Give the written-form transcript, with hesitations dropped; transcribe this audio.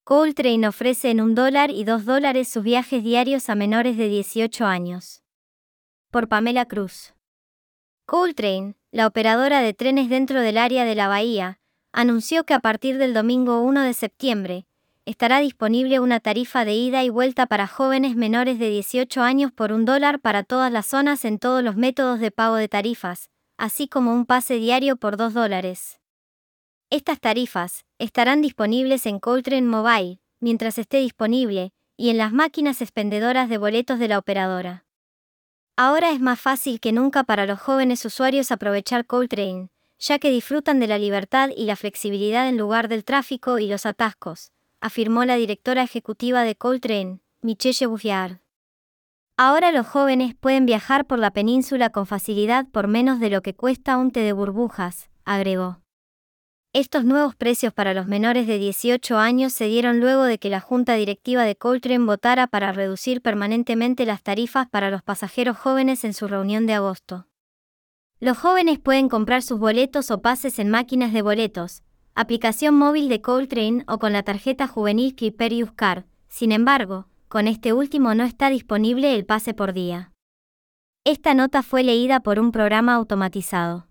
Coltrane ofrece en $1 y $2 sus viajes diarios a menores de 18 años. Por Pamela Cruz. Coltrane, la operadora de trenes dentro del área de la bahía, anunció que a partir del domingo 1 de septiembre, estará disponible una tarifa de ida y vuelta para jóvenes menores de 18 años por $1 para todas las zonas en todos los métodos de pago de tarifas, así como un pase diario por $2. Estas tarifas estarán disponibles en Coltrane Mobile, mientras esté disponible, y en las máquinas expendedoras de boletos de la operadora. Ahora es más fácil que nunca para los jóvenes usuarios aprovechar Coltrane, ya que disfrutan de la libertad y la flexibilidad en lugar del tráfico y los atascos, afirmó la directora ejecutiva de Coltrane, Michelle Bouviard. Ahora los jóvenes pueden viajar por la península con facilidad por menos de lo que cuesta un té de burbujas, agregó. Estos nuevos precios para los menores de 18 años se dieron luego de que la junta directiva de Coltrane votara para reducir permanentemente las tarifas para los pasajeros jóvenes en su reunión de agosto. Los jóvenes pueden comprar sus boletos o pases en máquinas de boletos, aplicación móvil de Coltrane o con la tarjeta juvenil Kyperius Card. Sin embargo, con este último no está disponible el pase por día. Esta nota fue leída por un programa automatizado.